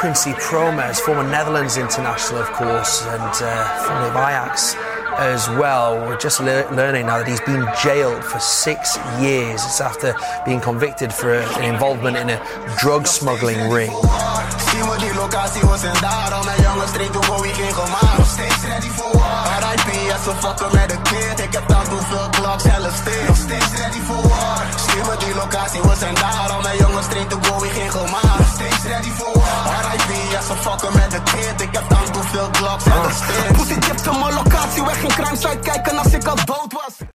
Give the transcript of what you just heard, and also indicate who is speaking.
Speaker 1: Quincy Promes, former Netherlands international, of course, and formerly of Ajax as well. We're just learning now that he's been jailed for 6 years. It's after being convicted for an involvement in a drug smuggling ring.
Speaker 2: Zien we die locatie was en daarom mijn jongens streek toen Bowie ging gemaakt. Nog steeds ready for war. R.I.P. als ze fucken met de kid. Ik heb dan hoeveel kloks, zelfs stil. Nog steeds ready for war. Zien we die locatie was en daarom mijn jongens streek toen Bowie ging gemaakt. Nog steeds ready for war. R.I.P. als ze fucken met de kid. Ik heb dan hoeveel kloks, zelfs stil. Pussy tipt op mijn locatie weg, geen crime site kijken als ik al dood was.